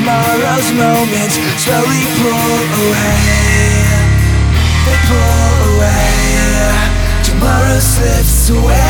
tomorrow's moments slowly pull away. They pull away. Tomorrow slips away.